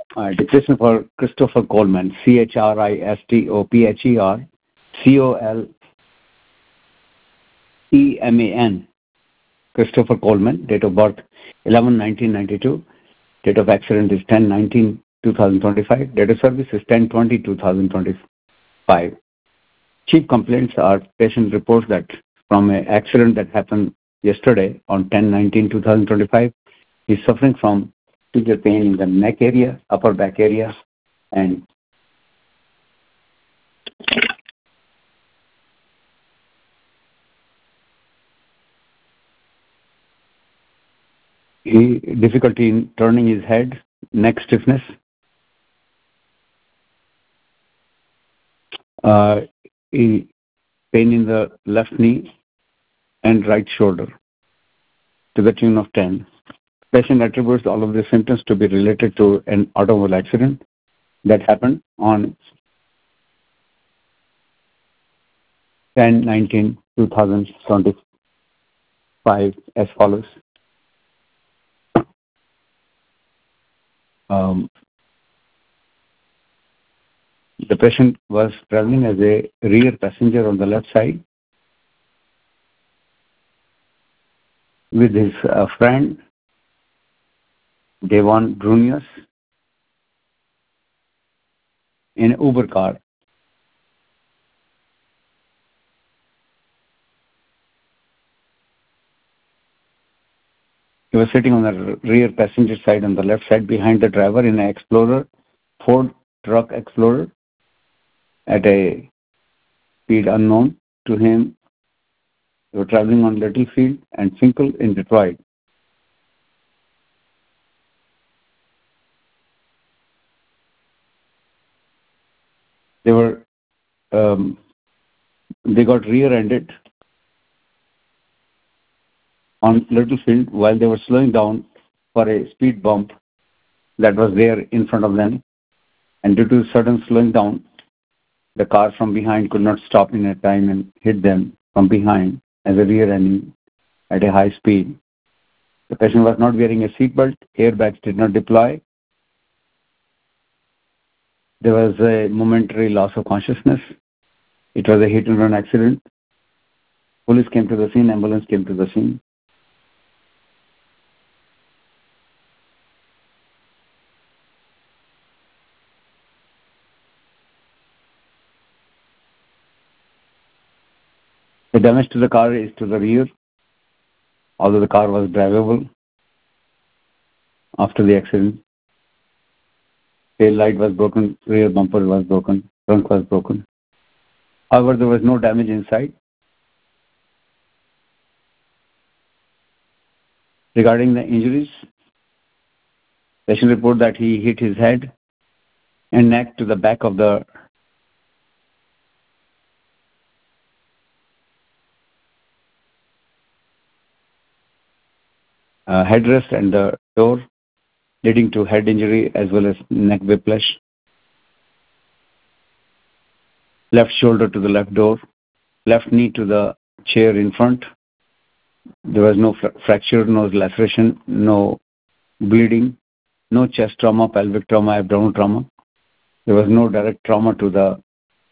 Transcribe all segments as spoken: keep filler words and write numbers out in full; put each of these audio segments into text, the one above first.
Uh, declaration for Christopher Coleman, C H R I S T O P H E R C O L E M A N. Christopher Coleman, date of birth eleven nineteen ninety-two, date of accident is ten nineteen twenty twenty-five, date of service is ten twenty twenty twenty-five. Chief complaints are patient reports that from an accident that happened yesterday on ten nineteen twenty twenty-five, he's suffering from severe pain in the neck area, upper back area, and he difficulty in turning his head, neck stiffness. Uh, he, pain in the left knee and right shoulder to the tune of ten. Patient attributes all of the symptoms to be related to an automobile accident that happened on ten nineteen twenty twenty-five as follows. Um, the patient was traveling as a rear passenger on the left side with his uh, friend Devon Brunius in an Uber car. He was sitting on the rear passenger side on the left side behind the driver in an Explorer, Ford truck Explorer, at a speed unknown to him. They were traveling on Littlefield and Finkel in Detroit. They were um, they got rear-ended on Littlefield while they were slowing down for a speed bump that was there in front of them, and due to sudden slowing down, the car from behind could not stop in a time and hit them from behind as a rear ending at a high speed. The patient was not wearing a seatbelt, airbags did not deploy. There was a momentary loss of consciousness. It was a hit and run accident. Police came to the scene, ambulance came to the scene. The damage to the car is to the rear, although the car was drivable after the accident. Tail light was broken, rear bumper was broken, trunk was broken. However, there was no damage inside. Regarding the injuries, patient report that he hit his head and neck to the back of the uh, headrest and the door, leading to head injury as well as neck whiplash. Left shoulder to the left door, left knee to the chair in front. There was no fra- fracture, no laceration, no bleeding, no chest trauma, pelvic trauma, abdominal trauma. There was no direct trauma to the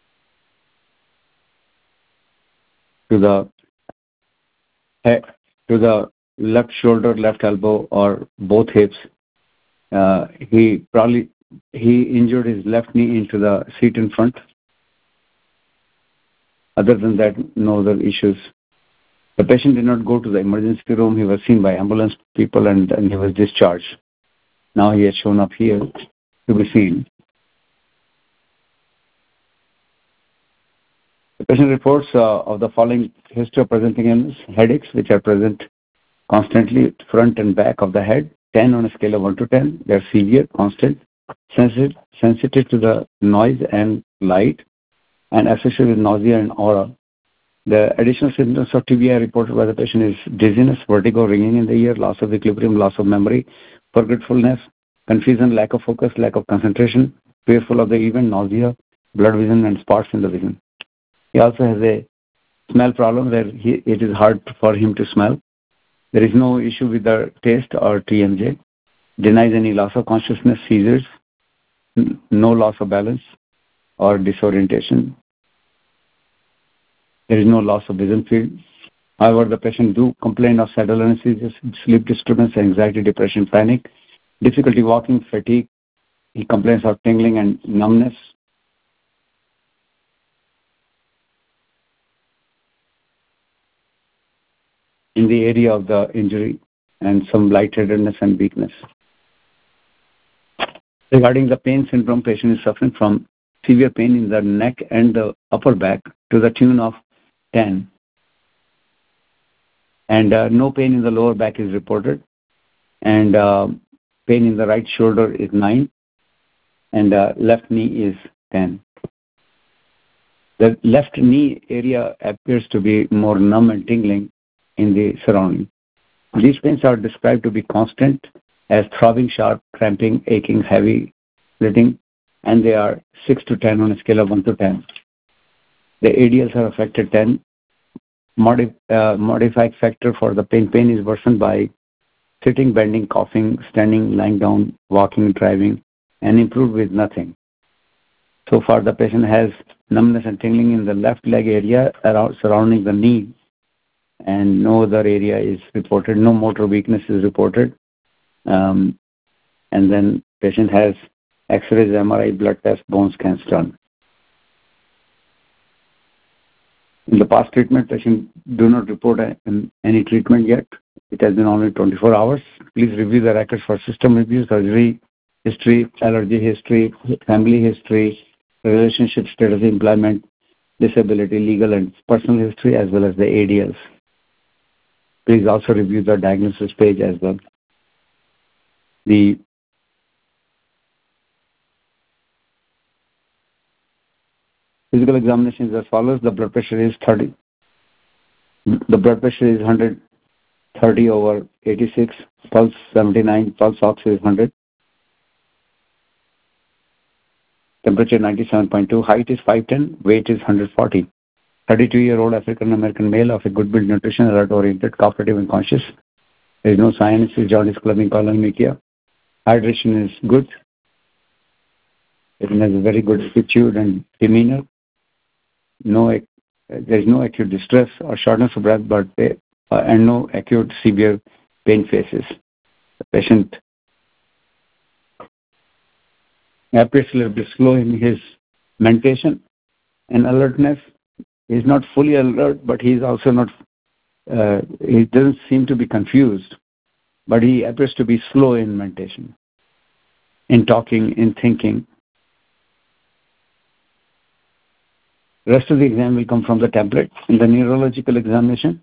to the head, to the left shoulder, left elbow, or both hips. Uh, he probably he injured his left knee into the seat in front. Other than that, no other issues. The patient did not go to the emergency room. He was seen by ambulance people and, and he was discharged. Now he has shown up here to be seen. The patient reports uh, of the following history of presenting illness: headaches, which are present constantly front and back of the head, ten on a scale of one to ten. They are severe, constant, sensitive, sensitive to the noise and light, and associated with nausea and aura. The additional symptoms of T B I reported by the patient is dizziness, vertigo, ringing in the ear, loss of equilibrium, loss of memory, forgetfulness, confusion, lack of focus, lack of concentration, fearful of the event, nausea, blood vision, and spots in the vision. He also has a smell problem where he, it is hard for him to smell. There is no issue with the taste or T M J. Denies any loss of consciousness, seizures. no loss of balance or disorientation. There is no loss of vision field. However, the patient do complain of saddle anesthesia, sleep disturbance, anxiety, depression, panic, difficulty walking, fatigue. He complains of tingling and numbness. In the area of the injury, and some lightheadedness and weakness. Regarding the pain syndrome, patient is suffering from severe pain in the neck and the upper back to the tune of ten. And uh, no pain in the lower back is reported. And uh, pain in the right shoulder is nine. And uh, left knee is ten. The left knee area appears to be more numb and tingling in the surrounding. These pains are described to be constant as throbbing, sharp, cramping, aching, heavy, splitting, and they are six to ten on a scale of one to ten. The A D Ls are affected ten. Modif- uh, modified factor for the pain. Pain is worsened by sitting, bending, coughing, standing, lying down, walking, driving, and improved with nothing. So far, the patient has numbness and tingling in the left leg area around, surrounding the knee, and no other area is reported. No motor weakness is reported. Um, and then patient has X-rays, M R I, blood test, bone scans done. In the past treatment, patient do not report a, any treatment yet. It has been only twenty-four hours. Please review the records for system review, surgery history, allergy history, family history, relationship status, employment, disability, legal and personal history, as well as the A D Ls. Please also review the diagnosis page as well. The physical examination is as follows. The blood pressure is thirty. The blood pressure is one hundred thirty over eighty-six, pulse seventy-nine, pulse ox is one hundred. Temperature ninety-seven point two, height is five ten, weight is one hundred forty. thirty-two-year-old African-American male of a good build, nutrition, alert-oriented, cooperative and conscious. There is no cyanosis, jaundice, clubbing, colonychia. Hydration is good. It has a very good attitude and demeanor. No, there is no acute distress or shortness of breath, but uh, and no acute severe pain faces. The patient appears a little bit slow in his mentation and alertness. He is not fully alert, but he is also not. Uh, he doesn't seem to be confused, but he appears to be slow in mentation, in talking, in thinking. The rest of the exam will come from the template. In the neurological examination,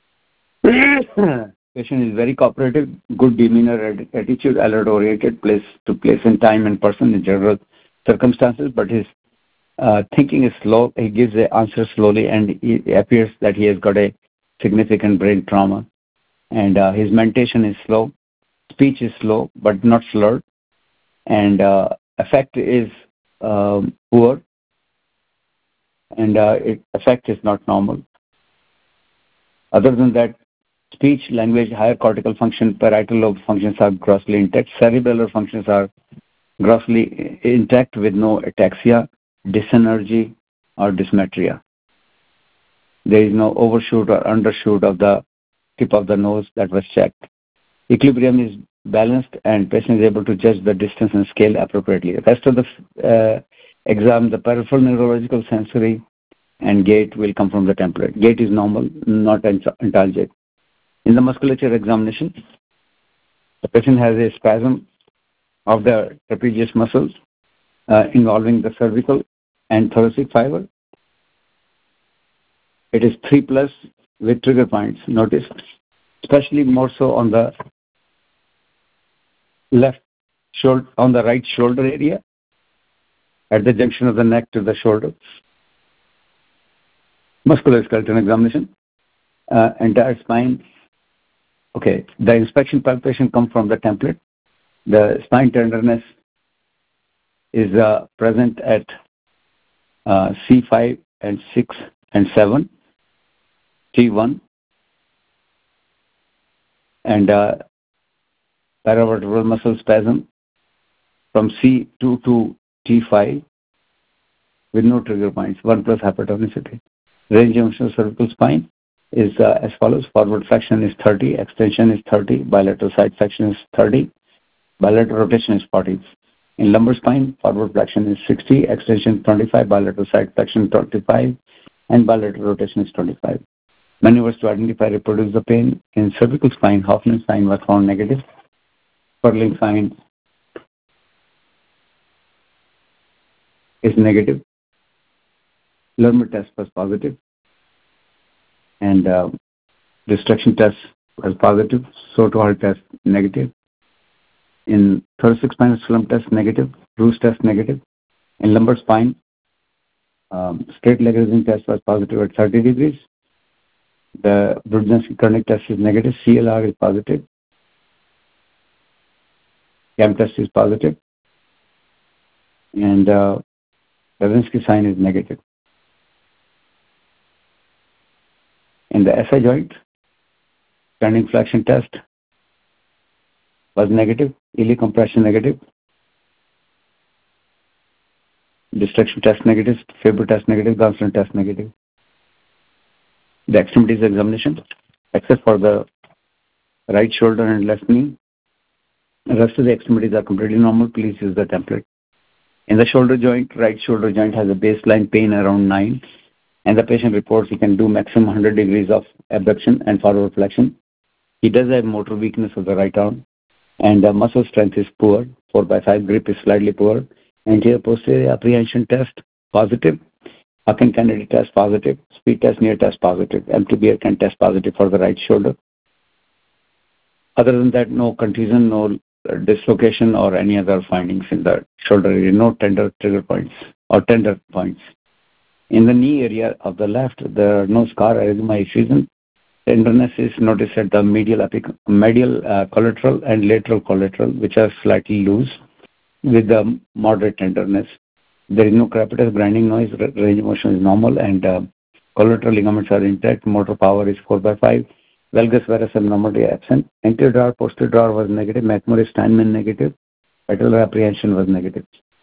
patient is very cooperative, good demeanor, attitude, alert-oriented, place to place in time and person in general circumstances, but his uh, thinking is slow. He gives the answer slowly, and it appears that he has got a significant brain trauma. And uh, his mentation is slow. Speech is slow, but not slurred. And uh, affect is um, poor. And uh, it, affect is not normal. Other than that, speech, language, higher cortical function, parietal lobe functions are grossly intact. Cerebellar functions are grossly intact with no ataxia, dysenergy, or dysmetria. There is no overshoot or undershoot of the tip of the nose that was checked. Equilibrium is balanced, and patient is able to judge the distance and scale appropriately. The rest of the uh, exam, the peripheral neurological, sensory, and gait will come from the template. Gait is normal, not antalgic. In the musculature examination, the patient has a spasm of the trapezius muscles uh, involving the cervical and thoracic fiber. It is three plus with trigger points. Notice, especially more so on the left shoulder, on the right shoulder area, at the junction of the neck to the shoulder. Musculoskeletal examination, uh, entire spine. Okay, the inspection palpation comes from the template. The spine tenderness is uh, present at uh, C five and six and seven, T one, and uh, paravertebral muscle spasm from C two to T five with no trigger points, one plus hypertonicity. Range of motion of cervical spine is uh, as follows. Forward flexion is thirty, extension is thirty, bilateral side flexion is thirty, bilateral rotation is forty. In lumbar spine, forward flexion is sixty, extension twenty-five, bilateral side flexion twenty-five, and bilateral rotation is twenty-five. Maneuvers to identify reproduce the pain. In cervical spine, Hoffman sign was found negative. Sperling sign is negative. Lerner test was positive. And uh, destruction test was positive. Soto-Hall test negative. In thoracic spinal slump test negative. Bruce test negative. In lumbar spine, um, straight leg raising test was positive at thirty degrees. The Brudzinski Kernick test is negative. C L R is positive. C A M test is positive. And uh, Brudzinski sign is negative. In the S I joint, standing flexion test was negative. Iliac compression negative. Destruction test negative. Faber test negative. Gonsolin test negative. The extremities examination, except for the right shoulder and left knee, the rest of the extremities are completely normal. Please use the template. In the shoulder joint, right shoulder joint has a baseline pain around nine, and the patient reports he can do maximum one hundred degrees of abduction and forward flexion. He does have motor weakness of the right arm, and the muscle strength is poor. four by five grip is slightly poor. Anterior posterior apprehension test positive. Hawking Kennedy test positive. Speed test near test positive. M T B R can test positive for the right shoulder. Other than that, no contusion, no dislocation or any other findings in the shoulder area. No tender trigger points or tender points. In the knee area of the left, there are no scar, erythema, effusion. Tenderness is noticed at the medial, apic- medial uh, collateral and lateral collateral, which are slightly loose with the moderate tenderness. There is no crepitus, grinding noise, range of motion is normal, and uh, collateral ligaments are intact. Motor power is four by five. Valgus varus abnormality absent. Anterior drawer, posterior drawer was negative. McMurray Steinman negative. Patellar apprehension was negative.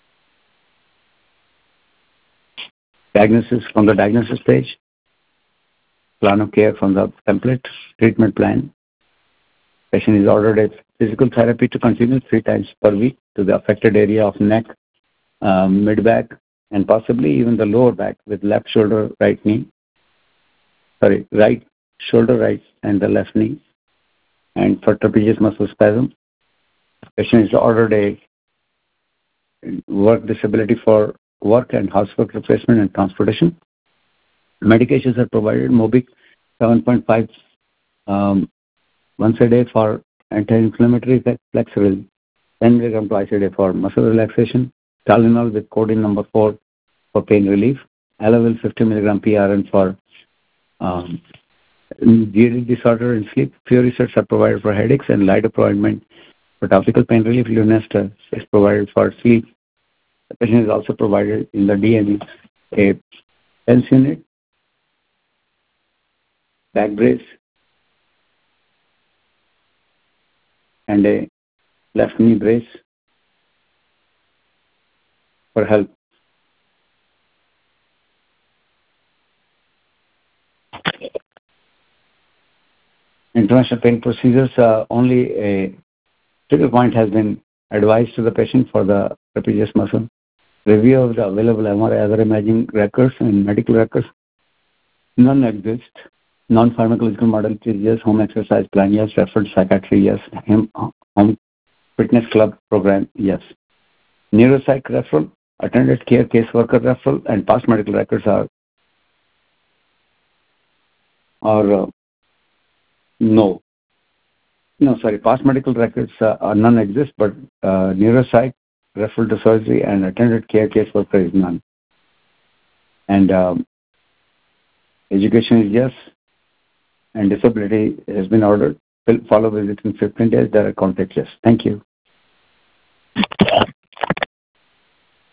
Diagnosis from the diagnosis page. Plan of care from the template. Treatment plan. Patient is ordered a physical therapy to continue three times per week to the affected area of neck, um, mid-back, and possibly even the lower back with left shoulder, right knee. Sorry, right shoulder, right, and the left knee. And for trapezius muscle spasm, patient is ordered a work disability for work and housework replacement and transportation. Medications are provided. Mobic seven point five um, once a day for anti-inflammatory effect, Flexeril ten milligrams twice a day for muscle relaxation, Tylenol with codeine number four for pain relief, Elavil fifty milligrams P R N for um, G A D disorder and sleep. Few research are provided for headaches, and lidoproid for topical pain relief. Lunesta is provided for sleep. The patient is also provided in the D M E a TENS unit, back brace, and a left knee brace for help. International pain procedures, uh, only a trigger point has been advised to the patient for the trapezius muscle. Review of the available M R I, other imaging records and medical records. None exist. Non-pharmacological modalities, yes. Home exercise plan, yes. Referred psychiatry, yes. Home fitness club program, yes. Neuropsych referral, attended care caseworker referral, and past medical records are, are uh, no. No, sorry, past medical records uh, are none exist, but uh, neuropsych, referral to surgery, and attended care caseworker is none. And um, education is yes, and disability has been ordered. Follow visit in fifteen days, direct contact yes. Thank you.